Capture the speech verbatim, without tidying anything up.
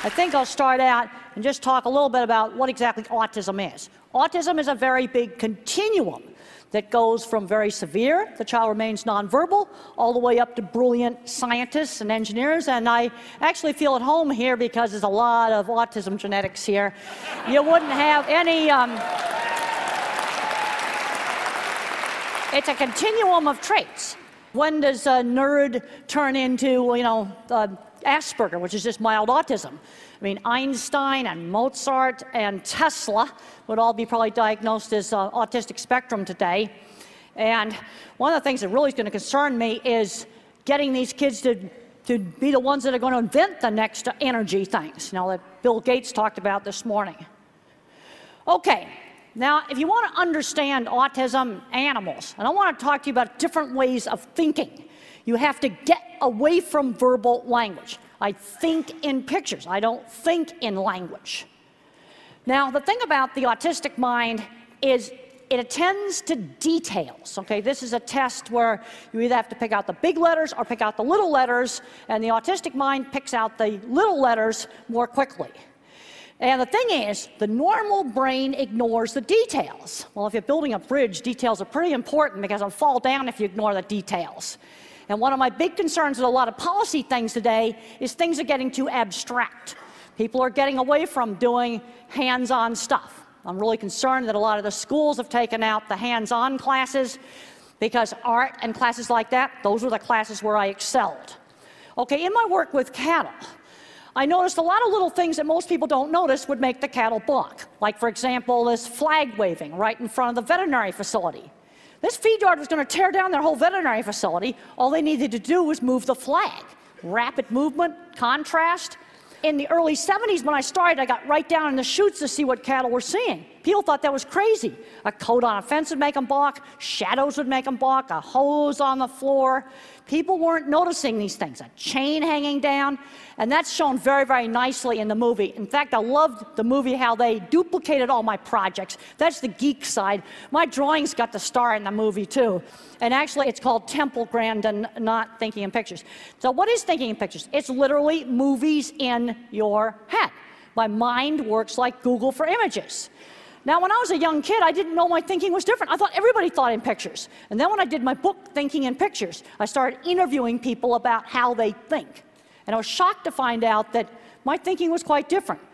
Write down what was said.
I think I'll start out and just talk a little bit about what exactly autism is. Autism is a very big continuum that goes from very severe, the child remains nonverbal, all the way up to brilliant scientists and engineers. And I actually feel at home here because there's a lot of autism genetics here. You wouldn't have any... Um, it's a continuum of traits. When does a nerd turn into, you know, uh, Asperger, which is just mild autism? I mean, Einstein and Mozart and Tesla would all be probably diagnosed as uh, autistic spectrum today. And one of the things that really is going to concern me is getting these kids to, to be the ones that are going to invent the next energy things, you know, that Bill Gates talked about this morning. Okay, now if you want to understand autism animals, and I want to talk to you about different ways of thinking, you have to get away from verbal language. I think in pictures. I don't think in language. Now, the thing about the autistic mind is it attends to details, okay? This is a test where you either have to pick out the big letters or pick out the little letters, and the autistic mind picks out the little letters more quickly. And the thing is, the normal brain ignores the details. Well, if you're building a bridge, details are pretty important because it'll fall down if you ignore the details. And one of my big concerns with a lot of policy things today is things are getting too abstract. People are getting away from doing hands-on stuff. I'm really concerned that a lot of the schools have taken out the hands-on classes because art and classes like that, those were the classes where I excelled. Okay, in my work with cattle, I noticed a lot of little things that most people don't notice would make the cattle balk. Like, for example, this flag waving right in front of the veterinary facility. This feed yard was going to tear down their whole veterinary facility. All they needed to do was move the flag. Rapid movement, contrast. In the early seventies, when I started, I got right down in the chutes to see what cattle were seeing. People thought that was crazy. A coat on a fence would make them balk. Shadows would make them balk. A hose on the floor. People weren't noticing these things. A chain hanging down. And that's shown very, very nicely in the movie. In fact, I loved the movie how they duplicated all my projects. That's the geek side. My drawings got the star in the movie, too. And actually, it's called Temple Grandin, not Thinking in Pictures. So what is Thinking in Pictures? It's literally movies in your head. My mind works like Google for images. Now, when I was a young kid, I didn't know my thinking was different. I thought everybody thought in pictures. And then when I did my book, Thinking in Pictures, I started interviewing people about how they think. And I was shocked to find out that my thinking was quite different.